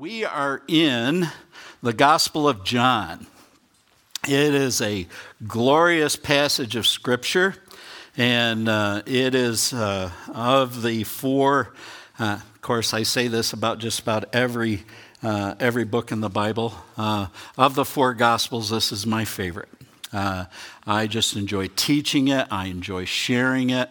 We are in the Gospel of John. It is a glorious passage of Scripture, and it is of the four. Of course, I say this about just about every book in the Bible. Of the four Gospels, this is my favorite. I just enjoy teaching it. I enjoy sharing it.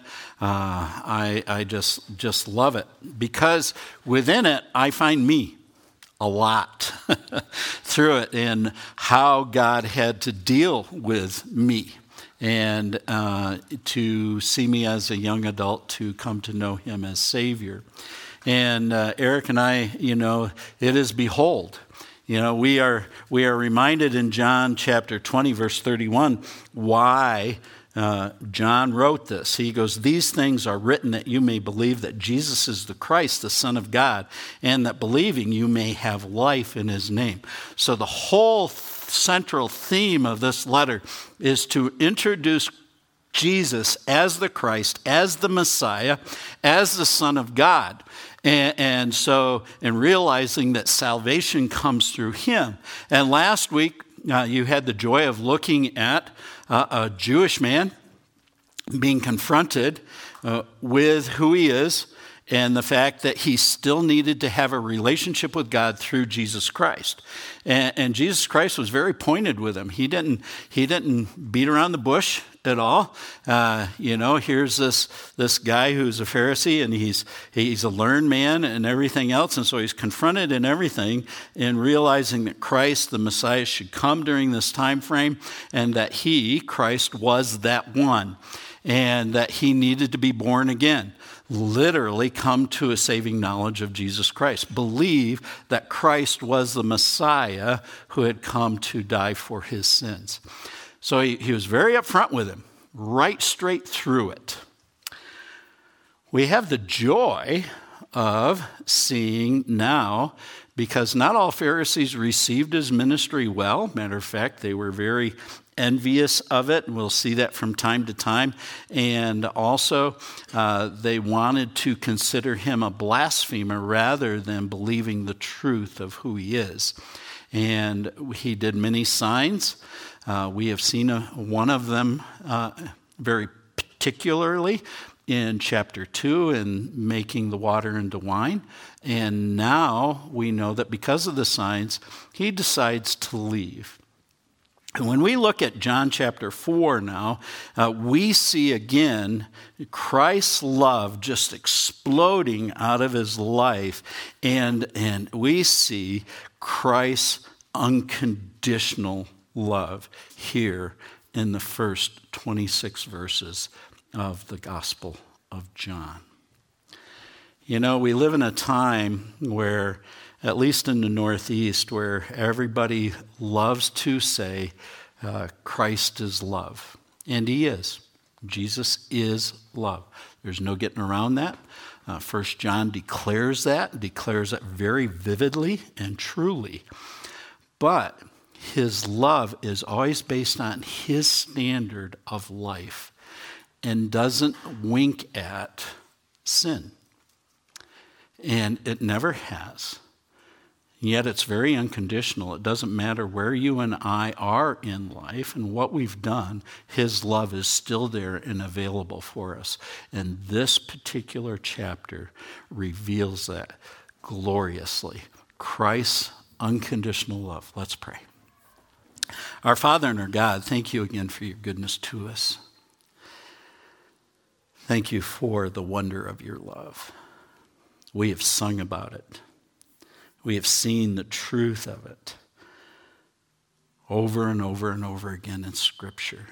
I just love it because within it, I find me a lot through it and how God had to deal with me and to see me as a young adult to come to know him as Savior. And Eric and I, it is behold. We are reminded in John chapter 20, verse 31, why John wrote this. He goes, "These things are written that you may believe that Jesus is the Christ, the Son of God, and that believing you may have life in his name." So the whole central theme of this letter is to introduce Jesus as the Christ, as the Messiah, as the Son of God. And so, in realizing that salvation comes through him. And last week, you had the joy of looking at a Jewish man being confronted with who he is and the fact that he still needed to have a relationship with God through Jesus Christ. And Jesus Christ was very pointed with him. He didn't beat around the bush at all. Here's this guy who's a Pharisee, and he's a learned man and everything else, and so he's confronted in everything in realizing that Christ, the Messiah, should come during this time frame, and that he, Christ, was that one, and that he needed to be born again. Literally come to a saving knowledge of Jesus Christ. Believe that Christ was the Messiah who had come to die for his sins. So he was very upfront with him, right straight through it. We have the joy of seeing now, because not all Pharisees received his ministry well. Matter of fact, they were very envious of it. We'll see that from time to time. And also, they wanted to consider him a blasphemer rather than believing the truth of who he is. And he did many signs. We have seen one of them very particularly in chapter 2 in making the water into wine. And now we know that because of the signs, he decides to leave. And when we look at John chapter 4 now, we see again Christ's love just exploding out of his life. And we see Christ's unconditional love here in the first 26 verses of the Gospel of John. We live in a time where, at least in the Northeast, where everybody loves to say Christ is love. And he is. Jesus is love. There's no getting around that. 1 John declares it very vividly and truly. But his love is always based on his standard of life and doesn't wink at sin. And it never has. Yet it's very unconditional. It doesn't matter where you and I are in life and what we've done, his love is still there and available for us. And this particular chapter reveals that gloriously. Christ's unconditional love. Let's pray. Our Father and our God, thank you again for your goodness to us. Thank you for the wonder of your love. We have sung about it. We have seen the truth of it over and over and over again in Scripture.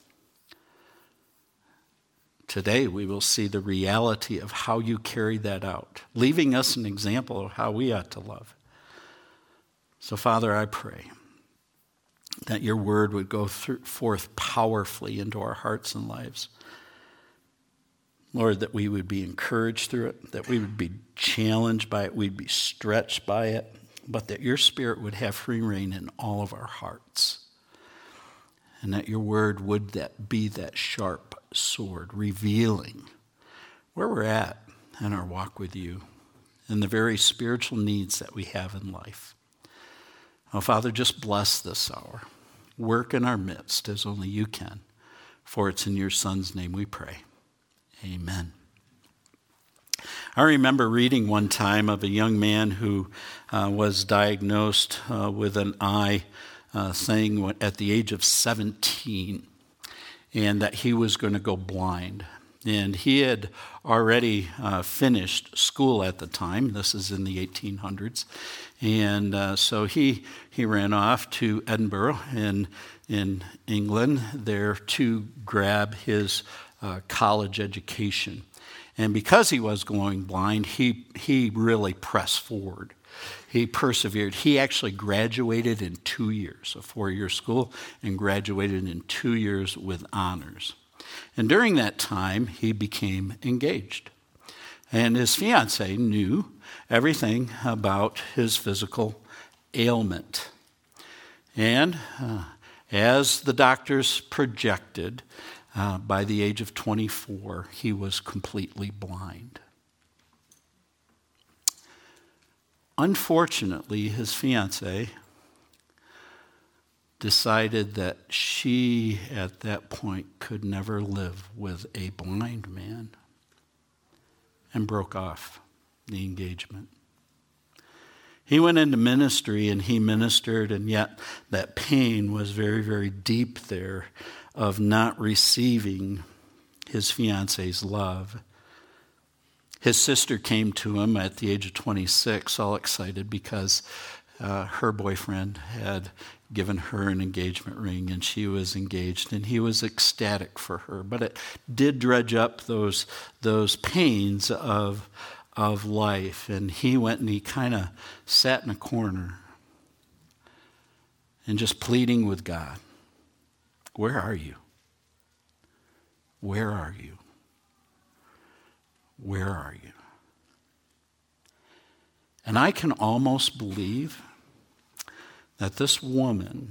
Today we will see the reality of how you carry that out, leaving us an example of how we ought to love. So, Father, I pray that your word would go forth powerfully into our hearts and lives. Lord, that we would be encouraged through it, that we would be challenged by it, we'd be stretched by it, but that your Spirit would have free reign in all of our hearts. And that your word would be that sharp sword, revealing where we're at in our walk with you and the very spiritual needs that we have in life. Oh, Father, just bless this hour. Work in our midst as only you can. For it's in your Son's name we pray. Amen. I remember reading one time of a young man who was diagnosed with an eye thing at the age of 17, and that he was going to go blind. And he had already finished school at the time. This is in the 1800s. And so he ran off to Edinburgh in England there to grab his college education. And because he was going blind, he really pressed forward. He persevered. He actually graduated in 2 years, a 4-year school, and graduated in 2 years with honors. And during that time, he became engaged. And his fiancée knew everything about his physical ailment. And as the doctors projected, by the age of 24, he was completely blind. Unfortunately, his fiancée decided that she, at that point, could never live with a blind man and broke off the engagement. He went into ministry and he ministered, and yet that pain was very, very deep there of not receiving his fiancée's love. His sister came to him at the age of 26, all excited because her boyfriend had given her an engagement ring and she was engaged, and he was ecstatic for her. But it did dredge up those pains of life, and he went and he kind of sat in a corner and just pleading with God, where are you? Where are you? Where are you? And I can almost believe that this woman,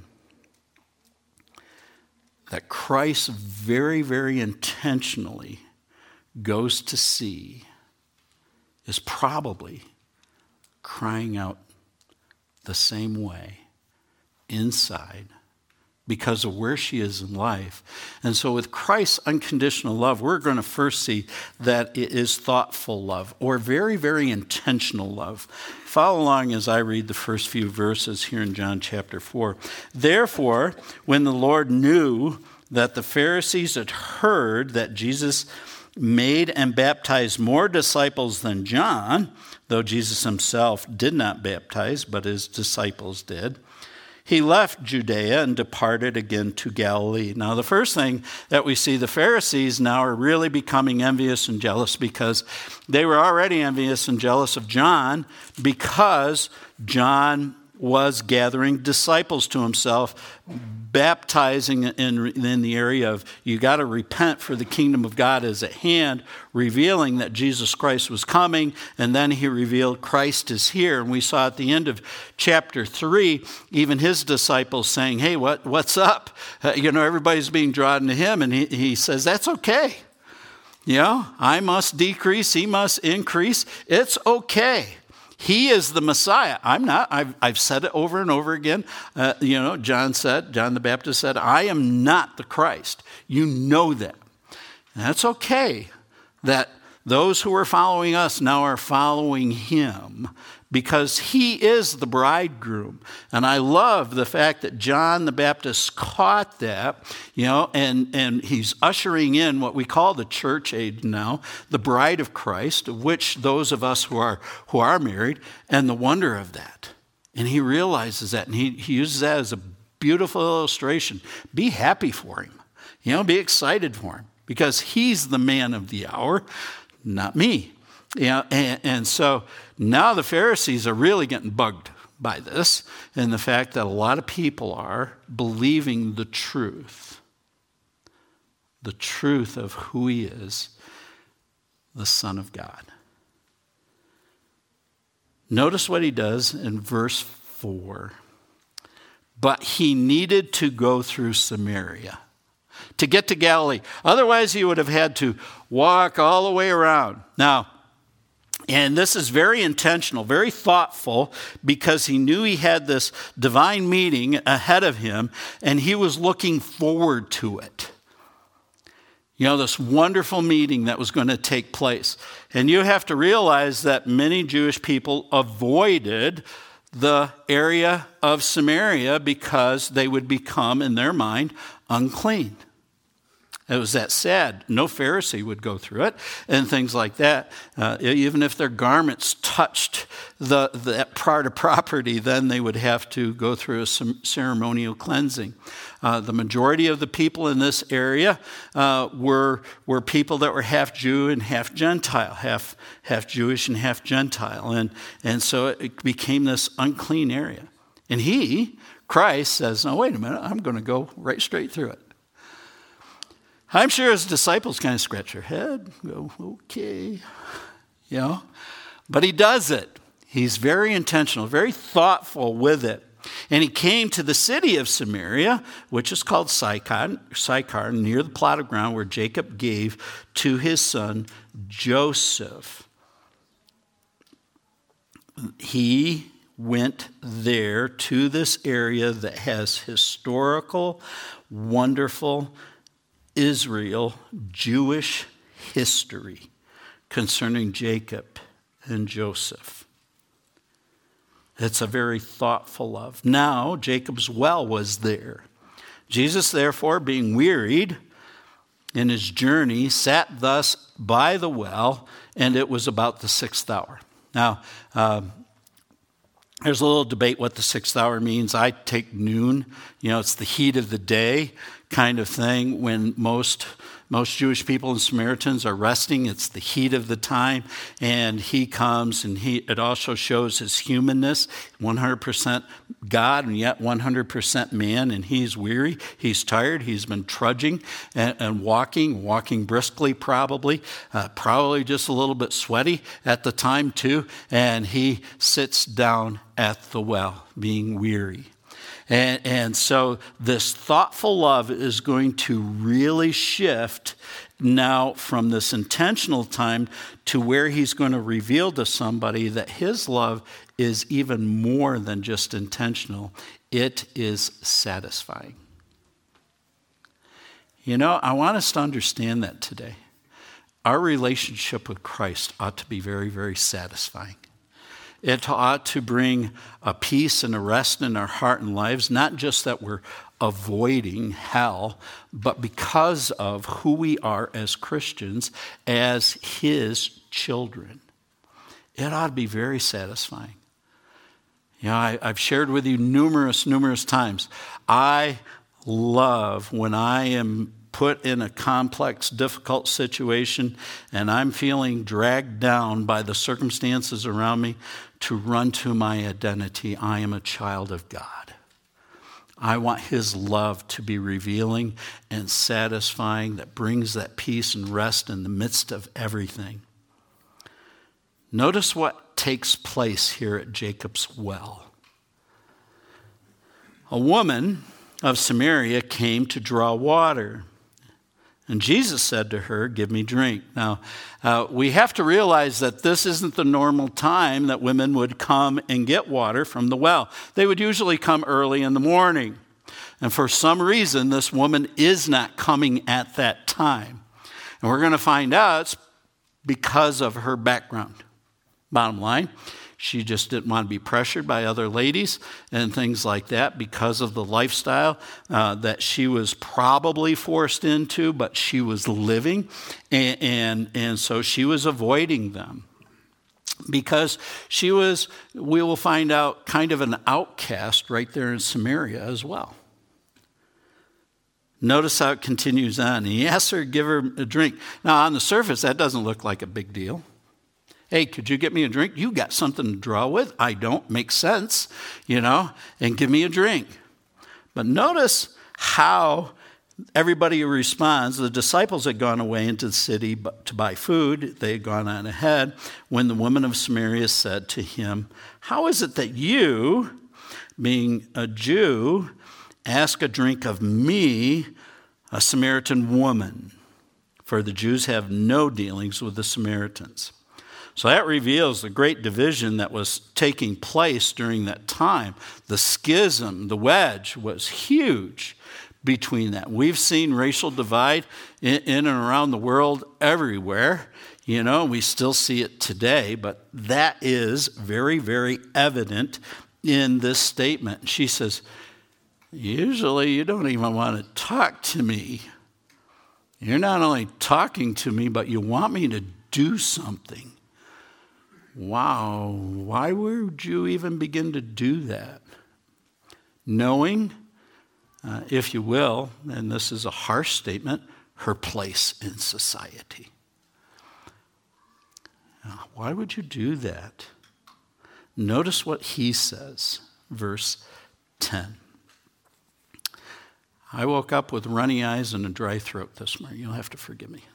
that Christ very, very intentionally goes to see, is probably crying out the same way inside because of where she is in life. And so with Christ's unconditional love, we're going to first see that it is thoughtful love, or very, very intentional love. Follow along as I read the first few verses here in John chapter 4. Therefore, when the Lord knew that the Pharisees had heard that Jesus made and baptized more disciples than John, though Jesus himself did not baptize, but his disciples did, he left Judea and departed again to Galilee. Now, the first thing that we see, the Pharisees now are really becoming envious and jealous, because they were already envious and jealous of John because John was gathering disciples to himself, baptizing in the area of, you got to repent for the kingdom of God is at hand, revealing that Jesus Christ was coming, and then he revealed Christ is here. And we saw at the end of chapter 3, even his disciples saying, hey, what's up? Everybody's being drawn to him, and he says, that's okay. I must decrease, he must increase. It's okay. He is the Messiah. I'm not. I've said it over and over again. John the Baptist said, I am not the Christ. You know that. And that's okay that those who are following us now are following him, because he is the bridegroom. And I love the fact that John the Baptist caught that, and he's ushering in what we call the church age now, the bride of Christ, of which those of us who are married, and the wonder of that. And he realizes that, and he uses that as a beautiful illustration. Be happy for him. Be excited for him, because he's the man of the hour, not me. And so now the Pharisees are really getting bugged by this, and the fact that a lot of people are believing the truth of who he is, the Son of God. Notice what he does in verse 4. But he needed to go through Samaria to get to Galilee. Otherwise, he would have had to walk all the way around. Now, And this is very intentional, very thoughtful, because he knew he had this divine meeting ahead of him, and he was looking forward to it. You know, this wonderful meeting that was going to take place. And you have to realize that many Jewish people avoided the area of Samaria because they would become, in their mind, unclean. It was that sad. No Pharisee would go through it and things like that. Even if their garments touched that part of property, then they would have to go through a ceremonial cleansing. The majority of the people in this area were people that were half Jew and half Gentile, half Jewish and half Gentile. And so it became this unclean area. And Christ says, no, wait a minute, I'm going to go right straight through it. I'm sure his disciples kind of scratch their head, go, okay, you know. But he does it. He's very intentional, very thoughtful with it. And he came to the city of Samaria, which is called Sychar, near the plot of ground where Jacob gave to his son Joseph. He went there to this area that has historical, wonderful Israel, Jewish history concerning Jacob and Joseph. It's a very thoughtful love. Now, Jacob's well was there. Jesus, therefore, being wearied in his journey, sat thus by the well, and it was about the 6th hour. Now, there's a little debate what the 6th hour means. I take noon. You know, it's the heat of the day kind of thing when most Jewish people and Samaritans are resting. It's the heat of the time. And he comes, and it also shows his humanness, 100% God and yet 100% man. And he's weary. He's tired. He's been trudging and walking briskly probably just a little bit sweaty at the time too. And he sits down at the well, being weary. And so this thoughtful love is going to really shift now from this intentional time to where he's going to reveal to somebody that his love is even more than just intentional. It is satisfying. You know, I want us to understand that today. Our relationship with Christ ought to be very, very satisfying. It ought to bring a peace and a rest in our heart and lives, not just that we're avoiding hell, but because of who we are as Christians, as his children. It ought to be very satisfying. You know, I've shared with you numerous times. I love when I am put in a complex, difficult situation and I'm feeling dragged down by the circumstances around me to run to my identity. I am a child of God. I want his love to be revealing and satisfying, that brings that peace and rest in the midst of everything. Notice what takes place here at Jacob's well. A woman of Samaria came to draw water. And Jesus said to her, give me drink. Now, we have to realize that this isn't the normal time that women would come and get water from the well. They would usually come early in the morning. And for some reason, this woman is not coming at that time. And we're going to find out it's because of her background. Bottom line, she just didn't want to be pressured by other ladies and things like that because of the lifestyle that she was probably forced into, but she was living. And so she was avoiding them because she was, we will find out, kind of an outcast right there in Samaria as well. Notice how it continues on. And he asked her to give her a drink. Now, on the surface, that doesn't look like a big deal. Hey, could you get me a drink? You got something to draw with. I don't. Makes sense, you know, and give me a drink. But notice how everybody responds. The disciples had gone away into the city to buy food. They had gone on ahead when the woman of Samaria said to him, how is it that you, being a Jew, ask a drink of me, a Samaritan woman? For the Jews have no dealings with the Samaritans. So that reveals the great division that was taking place during that time. The schism, the wedge, was huge between that. We've seen racial divide in and around the world everywhere. We still see it today, but that is very, very evident in this statement. She says, usually you don't even want to talk to me. You're not only talking to me, but you want me to do something. Wow, why would you even begin to do that? Knowing, if you will, and this is a harsh statement, her place in society. Why would you do that? Notice what he says, verse 10. I woke up with runny eyes and a dry throat this morning. You'll have to forgive me.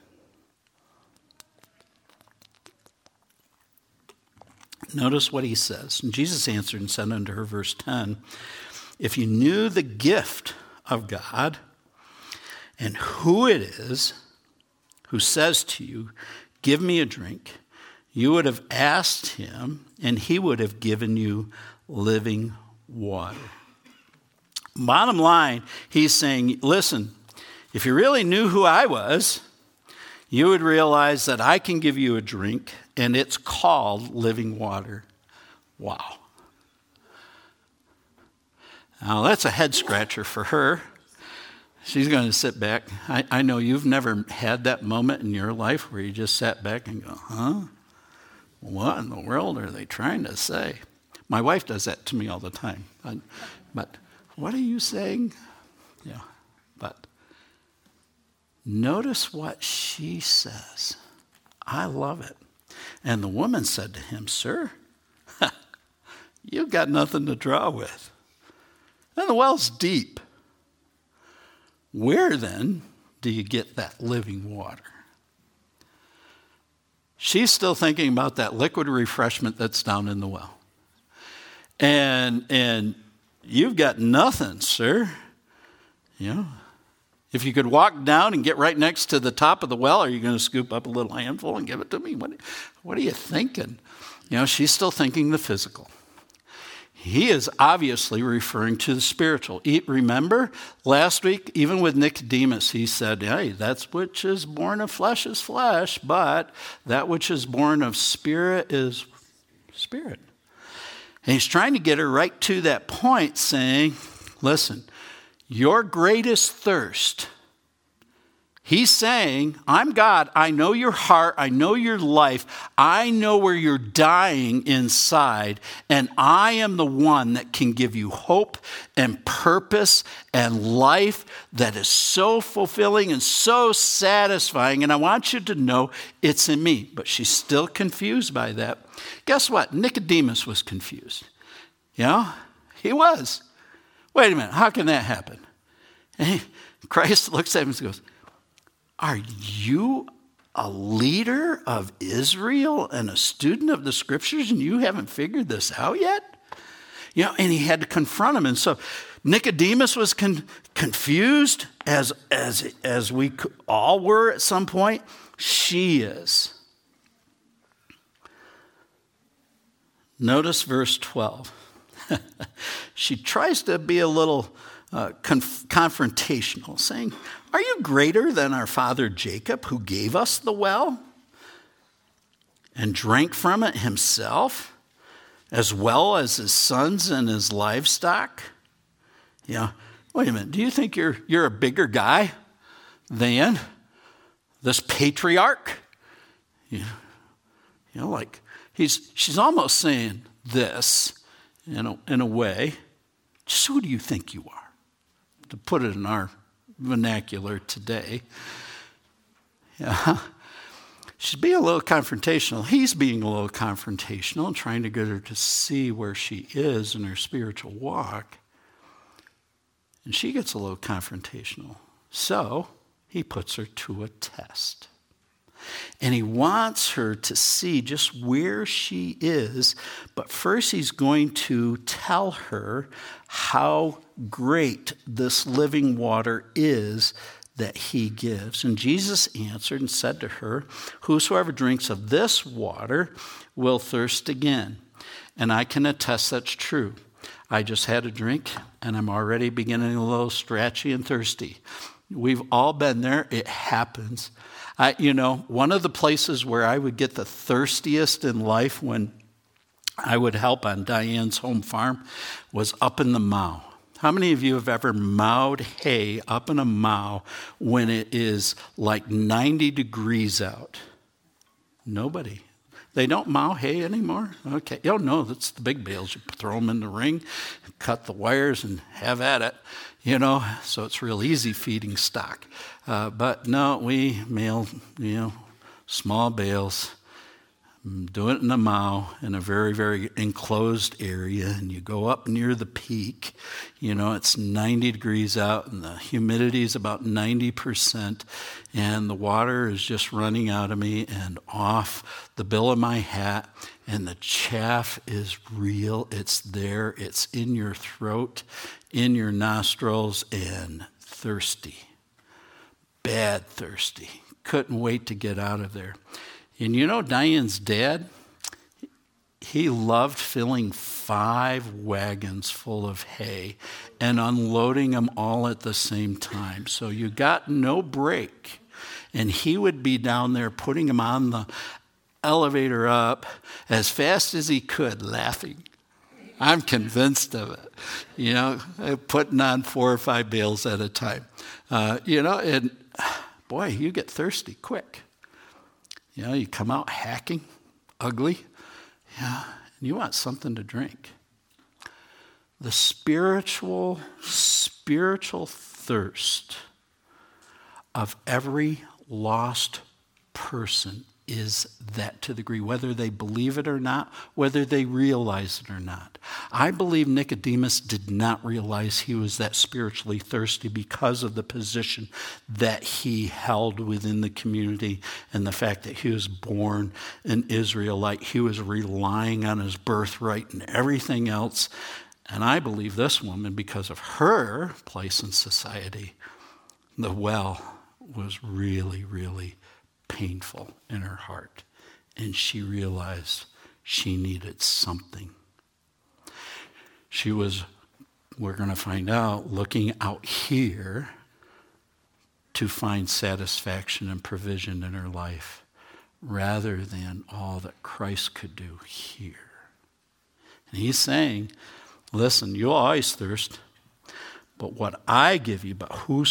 Notice what he says. And Jesus answered and said unto her, verse 10, if you knew the gift of God and who it is who says to you, give me a drink, you would have asked him, and he would have given you living water. Bottom line, he's saying, listen, if you really knew who I was, you would realize that I can give you a drink, and it's called living water. Wow. Now, that's a head scratcher for her. She's going to sit back. I know you've never had that moment in your life where you just sat back and go, huh? What in the world are they trying to say? My wife does that to me all the time. But what are you saying? Yeah, but notice what she says. I love it. And the woman said to him, sir, you've got nothing to draw with. And the well's deep. Where then do you get that living water? She's still thinking about that liquid refreshment that's down in the well. And you've got nothing, sir. If you could walk down and get right next to the top of the well, are you going to scoop up a little handful and give it to me? What are you thinking? She's still thinking the physical. He is obviously referring to the spiritual. Remember, last week, even with Nicodemus, he said, hey, that which is born of flesh is flesh, but that which is born of spirit is spirit. And he's trying to get her right to that point, saying, listen, your greatest thirst, he's saying, I'm God, I know your heart, I know your life, I know where you're dying inside, and I am the one that can give you hope and purpose and life that is so fulfilling and so satisfying, and I want you to know it's in me. But she's still confused by that. Guess what? Nicodemus was confused. He was. Wait a minute, how can that happen? And Christ looks at him and goes, are you a leader of Israel and a student of the scriptures and you haven't figured this out yet? And he had to confront him. And so Nicodemus was confused as we all were at some point. She is. Notice verse 12. She tries to be a little confrontational, saying, are you greater than our father Jacob, who gave us the well and drank from it himself, as well as his sons and his livestock? Wait a minute, do you think you're a bigger guy than this patriarch? She's almost saying this in a way. Just who do you think you are? To put it in our vernacular today. She's being a little confrontational. He's being a little confrontational and trying to get her to see where she is in her spiritual walk. And she gets a little confrontational. So he puts her to a test. And he wants her to see just where she is. But first he's going to tell her how great this living water is that he gives. And Jesus answered and said to her, whosoever drinks of this water will thirst again. And I can attest that's true. I just had a drink, and I'm already beginning a little scratchy and thirsty. We've all been there. It happens. One of the places where I would get the thirstiest in life when I would help on Diane's home farm was up in the mow. How many of you have ever mowed hay up in a mow when it is like 90 degrees out? Nobody. They don't mow hay anymore? Okay. Oh, no, that's the big bales. You throw them in the ring, cut the wires, and have at it, so it's real easy feeding stock. But no, we mail, small bales, do it in a mow in a very, very enclosed area, and you go up near the peak. It's 90 degrees out, and the humidity is about 90%, and the water is just running out of me and off the bill of my hat, and the chaff is real. It's there. It's in your throat, in your nostrils, and thirsty. Bad thirsty. Couldn't wait to get out of there. And Diane's dad, he loved filling 5 wagons full of hay and unloading them all at the same time. So you got no break. And he would be down there putting them on the elevator up as fast as he could, laughing. I'm convinced of it. Putting on 4 or 5 bales at a time. And boy, you get thirsty quick. You come out hacking, ugly, and you want something to drink. The spiritual thirst of every lost person is that to the degree, whether they believe it or not, whether they realize it or not. I believe Nicodemus did not realize he was that spiritually thirsty because of the position that he held within the community and the fact that he was born an Israelite. He was relying on his birthright and everything else. And I believe this woman, because of her place in society, the well was really, really painful in her heart, and she realized she needed something. She was, we're going to find out, looking out here to find satisfaction and provision in her life rather than all that Christ could do here. And he's saying, listen, you'll always thirst, but what I give you, but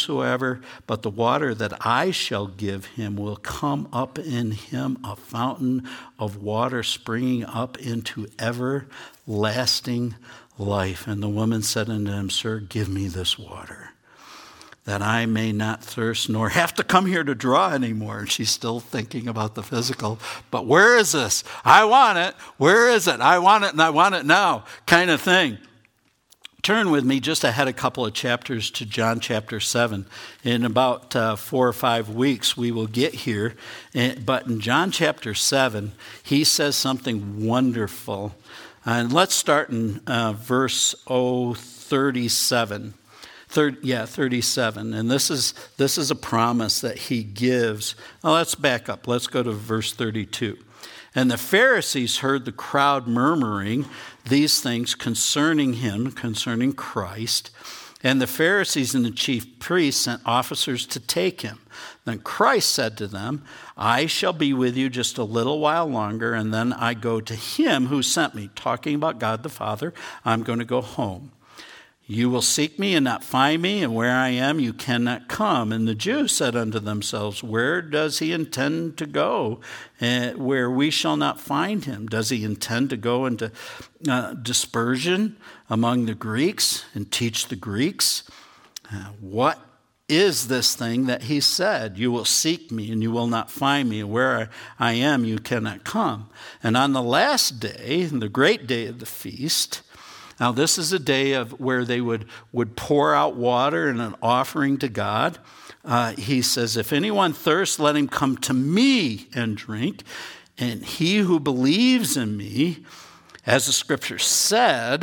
the water that I shall give him will come up in him a fountain of water springing up into everlasting life. And the woman said unto him, Sir, give me this water, that I may not thirst nor have to come here to draw anymore. And she's still thinking about the physical. But where is this? I want it. Where is it? I want it, and I want it now, kind of thing. Turn with me just ahead a couple of chapters to John chapter 7. In about 4 or 5 weeks, we will get here. But in John chapter 7, he says something wonderful. And let's start in verse 37. 37. And this is a promise that he gives. Now let's back up. Let's go to verse 32. And the Pharisees heard the crowd murmuring these things concerning him, concerning Christ. And the Pharisees and the chief priests sent officers to take him. Then Christ said to them, I shall be with you just a little while longer, and then I go to him who sent me. Talking about God the Father, I'm going to go home. You will seek me and not find me, and where I am you cannot come. And the Jews said unto themselves, Where does he intend to go, where we shall not find him? Does he intend to go into dispersion among the Greeks and teach the Greeks? What is this thing that he said? You will seek me and you will not find me, and where I am you cannot come. And on the last day, the great day of the feast, now, this is a day of where they would pour out water and an offering to God. He says, if anyone thirsts, let him come to me and drink. And he who believes in me, as the scripture said,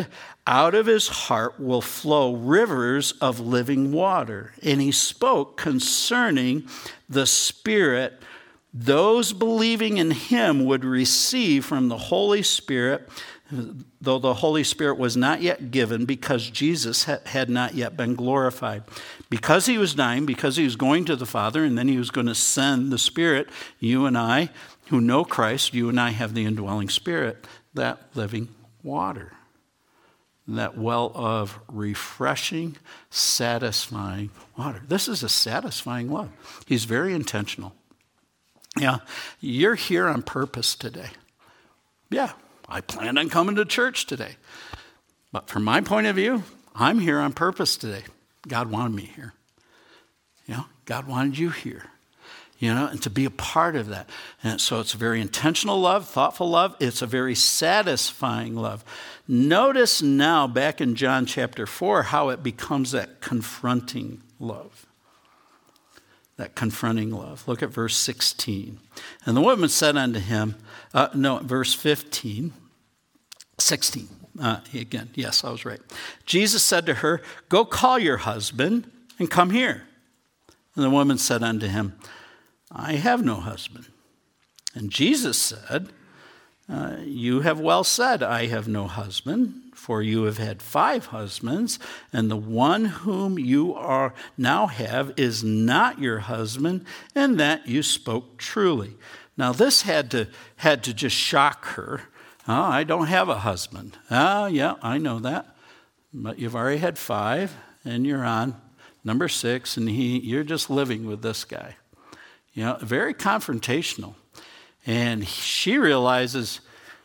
out of his heart will flow rivers of living water. And he spoke concerning the Spirit. Those believing in him would receive from the Holy Spirit, though the Holy Spirit was not yet given because Jesus had not yet been glorified. Because he was dying, because he was going to the Father, and then he was going to send the Spirit, you and I, who know Christ, you and I have the indwelling Spirit, that living water, that well of refreshing, satisfying water. This is a satisfying love. He's very intentional. Yeah, you're here on purpose today. Yeah, I planned on coming to church today. But from my point of view, I'm here on purpose today. God wanted me here. God wanted you here. And to be a part of that. And so it's a very intentional love, thoughtful love. It's a very satisfying love. Notice now, back in John chapter 4, how it becomes that confronting love. That confronting love. Look at verse 16. And the woman said unto him, verse 15, 16. Again, yes, I was right. Jesus said to her, go call your husband and come here. And the woman said unto him, I have no husband. And Jesus said, you have well said, I have no husband, for you have had 5 husbands, and the one whom you now have is not your husband, and that you spoke truly. Now this had to just shock her. Oh, I don't have a husband. Yeah, I know that. But you've already had 5, and you're on number 6, and you're just living with this guy. Very confrontational. And she realizes,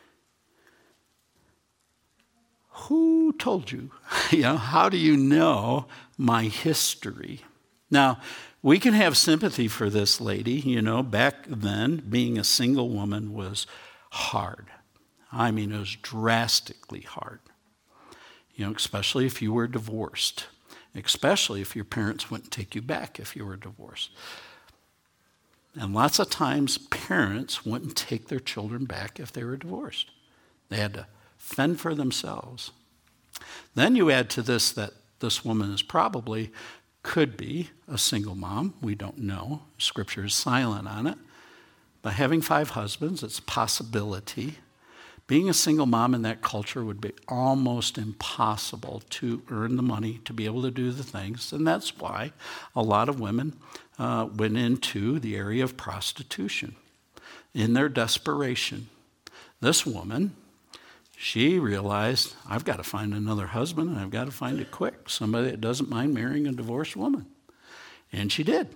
who told you? How do you know my history? Now, we can have sympathy for this lady. Back then, being a single woman was hard. I mean, it was drastically hard. Especially if you were divorced. Especially if your parents wouldn't take you back if you were divorced. And lots of times, parents wouldn't take their children back if they were divorced. They had to fend for themselves. Then you add to this that this woman could be a single mom. We don't know. Scripture is silent on it. But having 5 husbands, it's a possibility. Being a single mom in that culture would be almost impossible to earn the money to be able to do the things. And that's why a lot of women went into the area of prostitution in their desperation. This woman, she realized, I've got to find another husband, and I've got to find it quick. Somebody that doesn't mind marrying a divorced woman. And she did.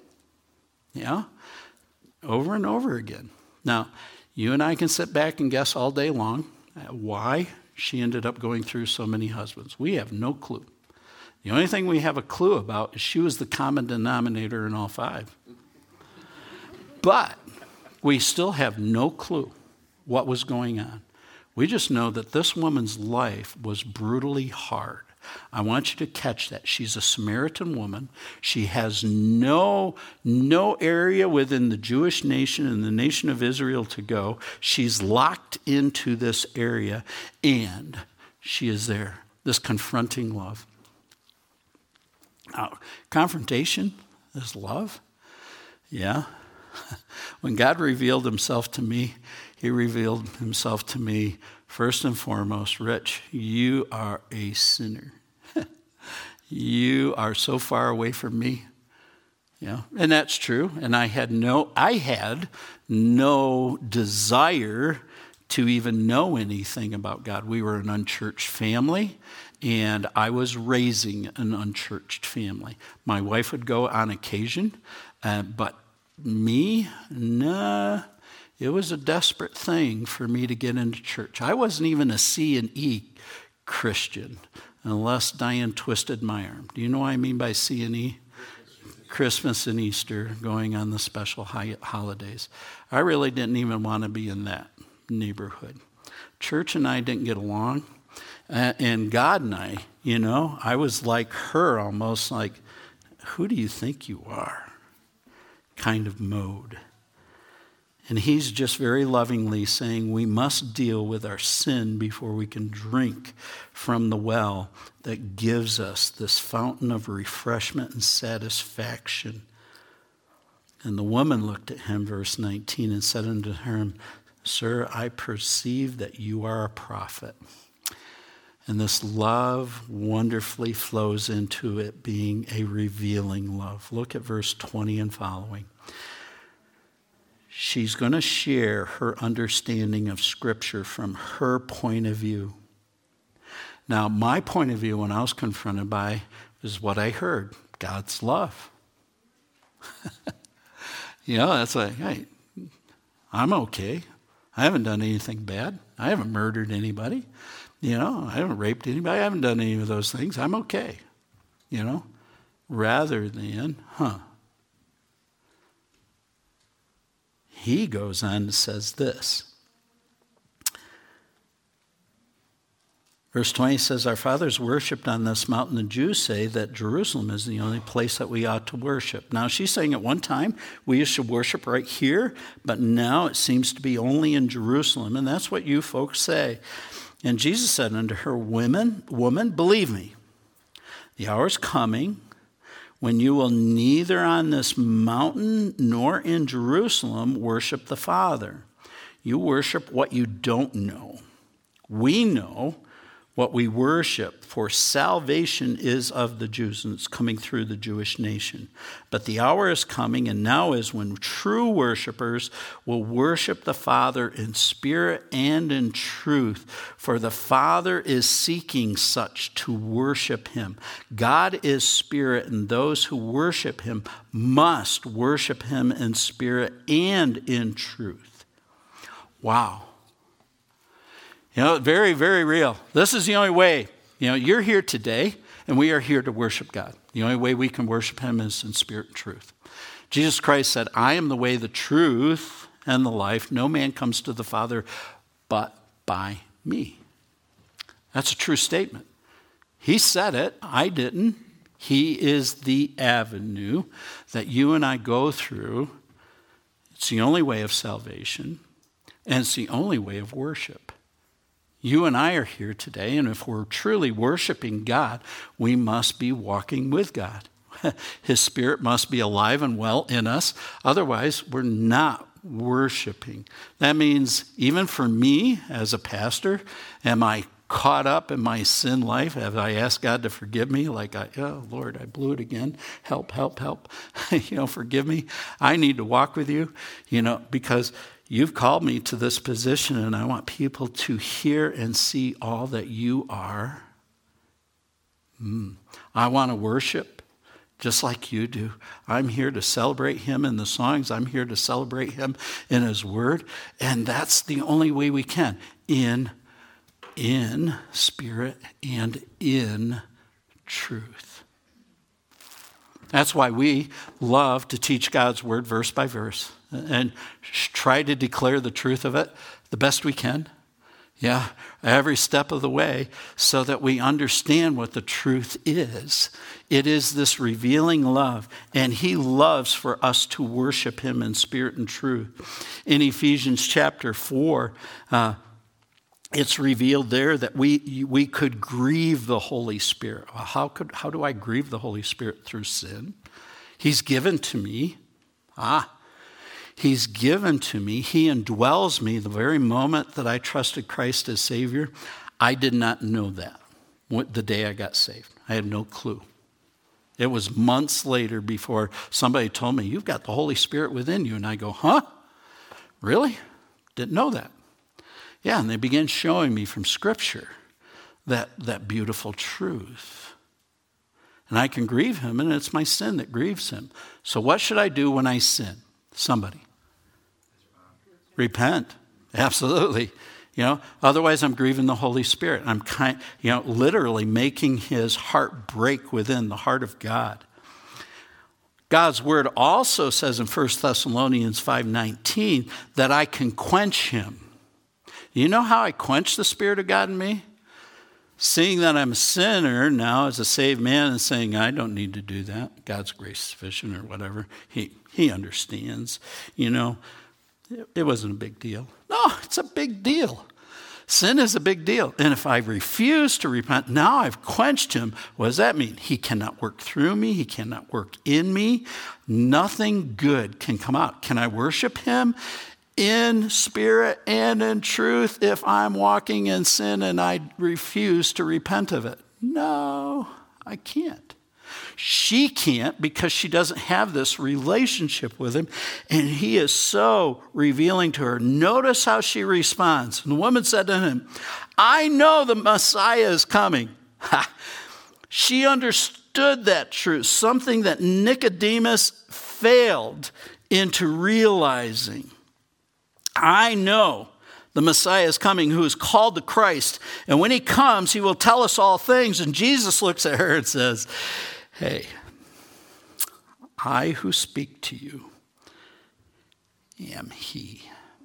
Over and over again. Now, you and I can sit back and guess all day long why she ended up going through so many husbands. We have no clue. The only thing we have a clue about is she was the common denominator in all 5. But we still have no clue what was going on. We just know that this woman's life was brutally hard. I want you to catch that. She's a Samaritan woman. She has no area within the Jewish nation and the nation of Israel to go. She's locked into this area, and she is there. This confronting love. Now, confrontation is love. Yeah. When God revealed himself to me, he revealed himself to me first and foremost, Rich, you are a sinner. You are so far away from me. And that's true. And I had no desire to even know anything about God. We were an unchurched family, and I was raising an unchurched family. My wife would go on occasion, but me, nah. It was a desperate thing for me to get into church. I wasn't even a C and E Christian unless Diane twisted my arm. Do you know what I mean by C and E? Christmas and Easter, going on the special holidays. I really didn't even want to be in that neighborhood. Church and I didn't get along. And God and I was like her, almost like, who do you think you are? Kind of mode. And he's just very lovingly saying we must deal with our sin before we can drink from the well that gives us this fountain of refreshment and satisfaction. And the woman looked at him, verse 19, and said unto him, Sir, I perceive that you are a prophet. And this love wonderfully flows into it being a revealing love. Look at verse 20 and following. She's going to share her understanding of Scripture from her point of view. Now, my point of view when I was confronted by is what I heard, God's love. That's like, hey, I'm okay. I haven't done anything bad. I haven't murdered anybody. I haven't raped anybody. I haven't done any of those things. I'm okay. Rather than, He goes on and says this. Verse 20 says, Our fathers worshipped on this mountain. The Jews say that Jerusalem is the only place that we ought to worship. Now, she's saying at one time we used to worship right here, but now it seems to be only in Jerusalem. And that's what you folks say. And Jesus said unto her, Woman, believe me, the hour is coming when you will neither on this mountain nor in Jerusalem worship the Father. You worship what you don't know. We know what we worship, for salvation is of the Jews, and it's coming through the Jewish nation. But the hour is coming, and now is when true worshipers will worship the Father in spirit and in truth, for the Father is seeking such to worship him. God is spirit, and those who worship him must worship him in spirit and in truth. Wow. Very, very real. This is the only way. You're here today, and we are here to worship God. The only way we can worship him is in spirit and truth. Jesus Christ said, I am the way, the truth, and the life. No man comes to the Father but by me. That's a true statement. He said it. I didn't. He is the avenue that you and I go through. It's the only way of salvation, and it's the only way of worship. You and I are here today, and if we're truly worshiping God, we must be walking with God. His Spirit must be alive and well in us. Otherwise, we're not worshiping. That means even for me as a pastor, am I caught up in my sin life? Have I asked God to forgive me? Lord, I blew it again. Help. Forgive me. I need to walk with you, because you've called me to this position, and I want people to hear and see all that you are. I want to worship just like you do. I'm here to celebrate him in the songs. I'm here to celebrate him in his word. And that's the only way we can, in spirit and in truth. That's why we love to teach God's word verse by verse and try to declare the truth of it the best we can. Every step of the way, so that we understand what the truth is. It is this revealing love, and he loves for us to worship him in spirit and truth. In Ephesians chapter 4, it's revealed there that we could grieve the Holy Spirit. Well, how do I grieve the Holy Spirit? Through sin. He's given to me. He's given to me. He indwells me. The very moment that I trusted Christ as Savior, I did not know that the day I got saved. I had no clue. It was months later before somebody told me, you've got the Holy Spirit within you. And I go, really? Didn't know that. And they began showing me from Scripture that beautiful truth. And I can grieve him, and it's my sin that grieves him. So what should I do when I sin? Somebody. Repent. Absolutely. Otherwise I'm grieving the Holy Spirit. I'm literally making his heart break within the heart of God. God's word also says in 1 Thessalonians 5:19 that I can quench him. You know how I quench the Spirit of God in me? Seeing that I'm a sinner now as a saved man and saying, I don't need to do that. God's grace is sufficient or whatever. He understands, It wasn't a big deal. No, it's a big deal. Sin is a big deal. And if I refuse to repent, now I've quenched him. What does that mean? He cannot work through me. He cannot work in me. Nothing good can come out. Can I worship him in spirit and in truth if I'm walking in sin and I refuse to repent of it? No, I can't. She can't because she doesn't have this relationship with him, and he is so revealing to her. Notice how she responds. And the woman said to him, I know the Messiah is coming. She understood that truth, something that Nicodemus failed into realizing. I know the Messiah is coming, who is called the Christ, and when he comes, he will tell us all things. And Jesus looks at her and says, hey, I who speak to you am he.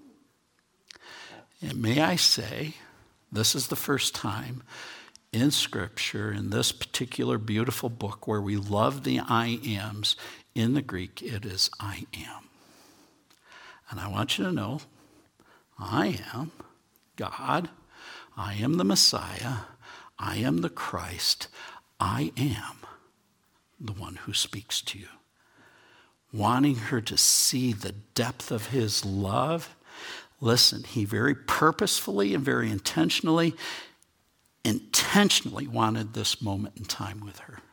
And may I say, this is the first time in Scripture, in this particular beautiful book where we love the I ams. In the Greek, it is I am. And I want you to know, I am God. I am the Messiah. I am the Christ. I am the one who speaks to you. Wanting her to see the depth of his love. Listen, he very purposefully and very intentionally wanted this moment in time with her.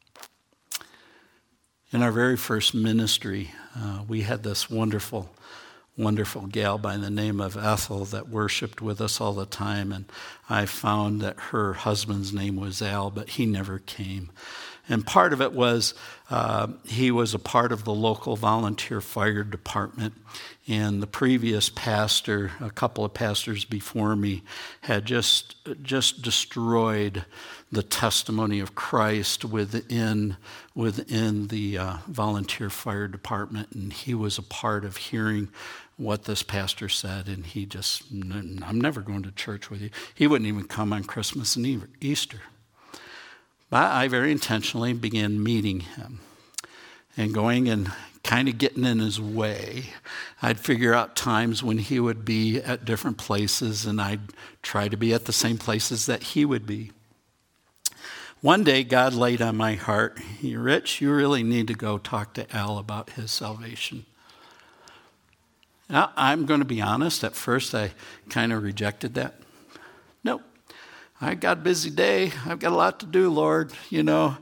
In our very first ministry, we had this wonderful gal by the name of Ethel that worshiped with us all the time, and I found that her husband's name was Al, but he never came. And part of it was he was a part of the local volunteer fire department, and the previous pastor, a couple of pastors before me, had just destroyed the testimony of Christ within the volunteer fire department, and he was a part of hearing what this pastor said, and he just, I'm never going to church with you. He wouldn't even come on Christmas and Easter. But I very intentionally began meeting him and going and kind of getting in his way. I'd figure out times when he would be at different places, and I'd try to be at the same places that he would be. One day, God laid on my heart, Rich, you really need to go talk to Al about his salvation. Now, I'm going to be honest, at first I kind of rejected that. Nope. I got a busy day. I've got a lot to do, Lord, and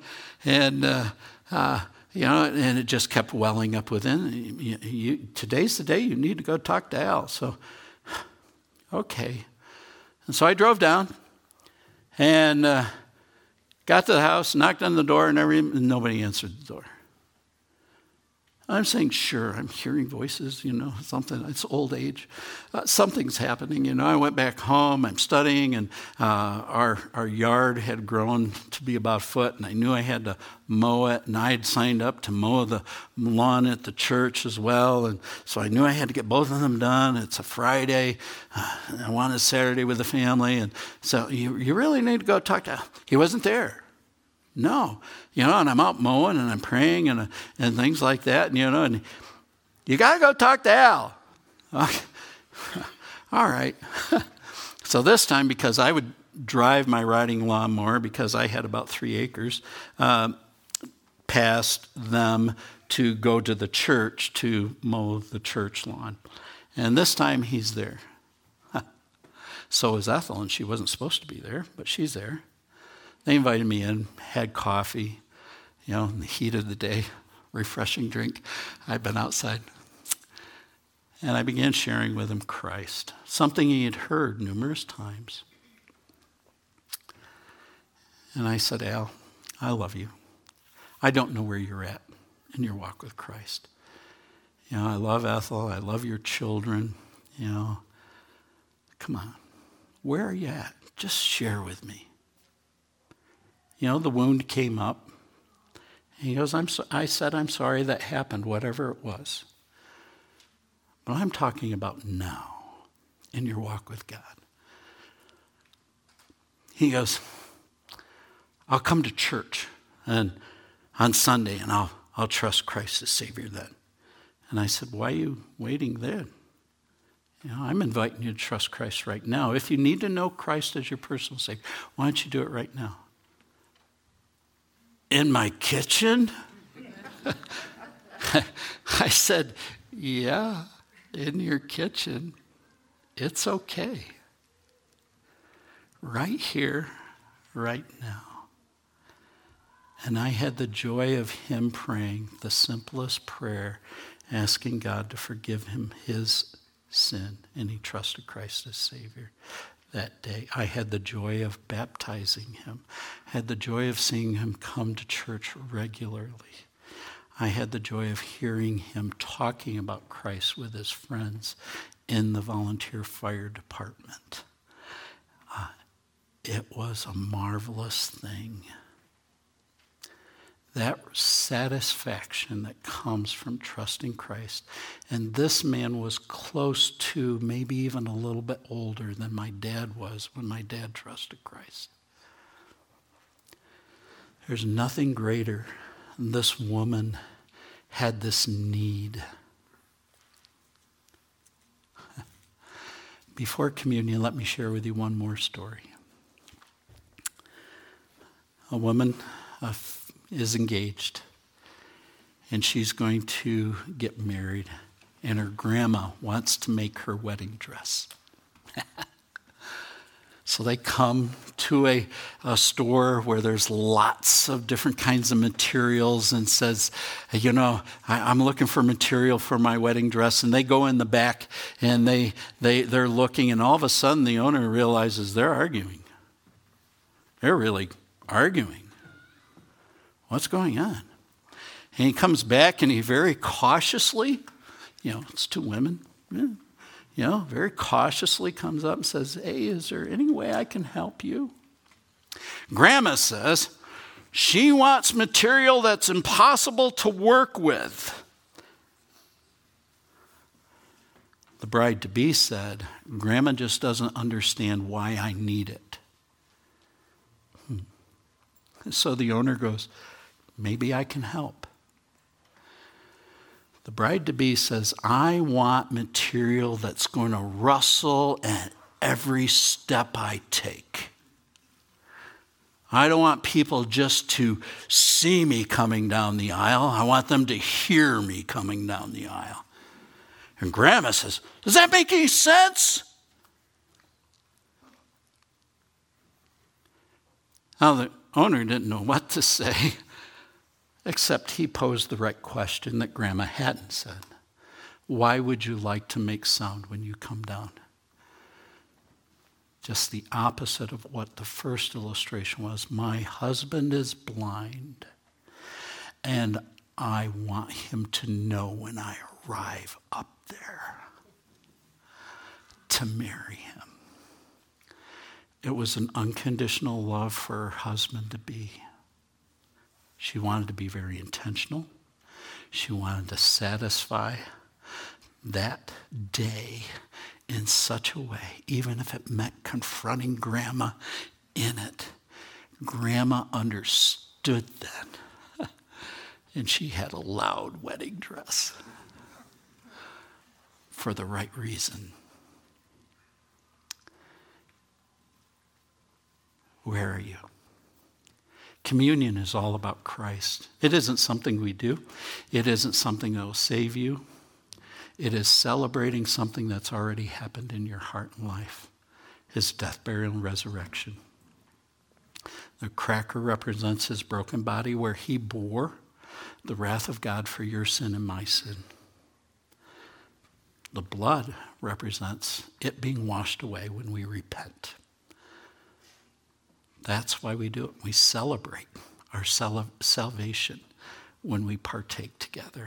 it just kept welling up within. Today's the day you need to go talk to Al. So, okay. And so I drove down and got to the house, knocked on the door, and nobody answered the door. I'm saying, sure, I'm hearing voices, something, it's old age. Something's happening, I went back home, I'm studying, and our yard had grown to be about a foot, and I knew I had to mow it, and I had signed up to mow the lawn at the church as well, and so I knew I had to get both of them done. It's a Friday, I wanted Saturday with the family, and so you really need to go talk to, he wasn't there. No, and I'm out mowing and I'm praying and things like that, and you got to go talk to Al. Okay. All right. So this time, because I would drive my riding lawnmower, because I had about 3 acres, past them to go to the church to mow the church lawn. And this time he's there. So is Ethel, and she wasn't supposed to be there, but she's there. They invited me in, had coffee, in the heat of the day, refreshing drink. I'd been outside. And I began sharing with him Christ, something he had heard numerous times. And I said, Al, I love you. I don't know where you're at in your walk with Christ. I love Ethel. I love your children. Come on. Where are you at? Just share with me. The wound came up. And he goes, I said, I'm sorry that happened, whatever it was. But I'm talking about now in your walk with God. He goes, I'll come to church and on Sunday, and I'll trust Christ as Savior then. And I said, why are you waiting then? I'm inviting you to trust Christ right now. If you need to know Christ as your personal Savior, why don't you do it right now? In my kitchen? I said, yeah, in your kitchen. It's okay. Right here, right now. And I had the joy of him praying the simplest prayer, asking God to forgive him his sin, and he trusted Christ as Savior that day. I had the joy of baptizing him, had the joy of seeing him come to church regularly. I had the joy of hearing him talking about Christ with his friends in the volunteer fire department. It was a marvelous thing. That satisfaction that comes from trusting Christ. And this man was close to, maybe even a little bit older than my dad was when my dad trusted Christ. There's nothing greater. This woman had this need. Before communion, let me share with you one more story. A woman is engaged, and she's going to get married, and her grandma wants to make her wedding dress. So they come to a store where there's lots of different kinds of materials and says, I'm looking for material for my wedding dress. And they go in the back and they're looking, and all of a sudden the owner realizes they're arguing. They're really arguing. What's going on? And he comes back and he very cautiously, it's two women, very cautiously comes up and says, hey, is there any way I can help you? Grandma says she wants material that's impossible to work with. The bride-to-be said, Grandma just doesn't understand why I need it. So the owner goes, maybe I can help. The bride-to-be says, I want material that's going to rustle at every step I take. I don't want people just to see me coming down the aisle. I want them to hear me coming down the aisle. And Grandma says, does that make any sense? Now the owner didn't know what to say, except he posed the right question that Grandma hadn't said. Why would you like to make sound when you come down? Just the opposite of what the first illustration was. My husband is blind, and I want him to know when I arrive up there to marry him. It was an unconditional love for her husband to be. She wanted to be very intentional. She wanted to satisfy that day in such a way, even if it meant confronting Grandma in it. Grandma understood then, and she had a loud wedding dress for the right reason. Where are you? Communion is all about Christ. It isn't something we do. It isn't something that will save you. It is celebrating something that's already happened in your heart and life. His death, burial, and resurrection. The cracker represents his broken body where he bore the wrath of God for your sin and my sin. The blood represents it being washed away when we repent. That's why we do it. We celebrate our salvation when we partake together.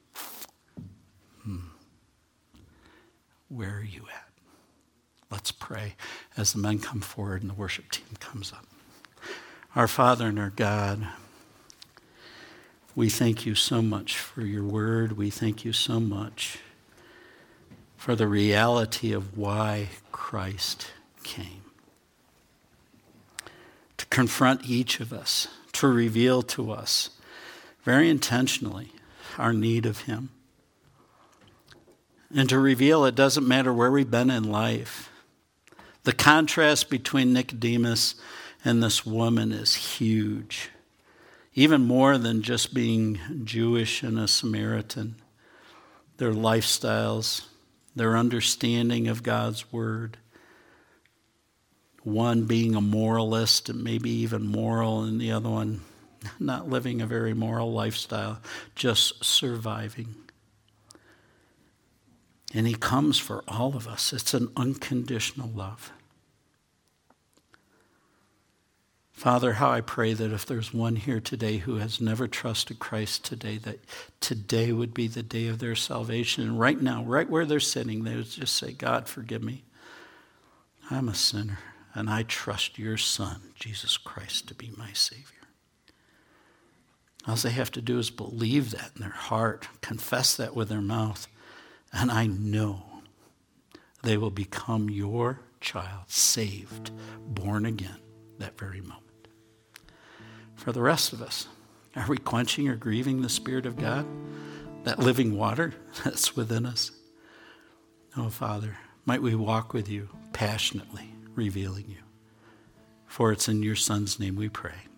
Where are you at? Let's pray as the men come forward and the worship team comes up. Our Father and our God, we thank you so much for your word. We thank you so much for the reality of why Christ came. To confront each of us, to reveal to us very intentionally our need of him. And to reveal it doesn't matter where we've been in life. The contrast between Nicodemus and this woman is huge. Even more than just being Jewish and a Samaritan. Their lifestyles, their understanding of God's word. One being a moralist and maybe even moral, and the other one not living a very moral lifestyle, just surviving. And he comes for all of us. It's an unconditional love. Father, how I pray that if there's one here today who has never trusted Christ today, that today would be the day of their salvation. And right now, right where they're sitting, they would just say, God, forgive me. I'm a sinner, and I trust your Son, Jesus Christ, to be my Savior. All they have to do is believe that in their heart, confess that with their mouth, and I know they will become your child, saved, born again, that very moment. For the rest of us, are we quenching or grieving the Spirit of God? That living water that's within us? Oh, Father, might we walk with you passionately, revealing you. For it's in your Son's name we pray.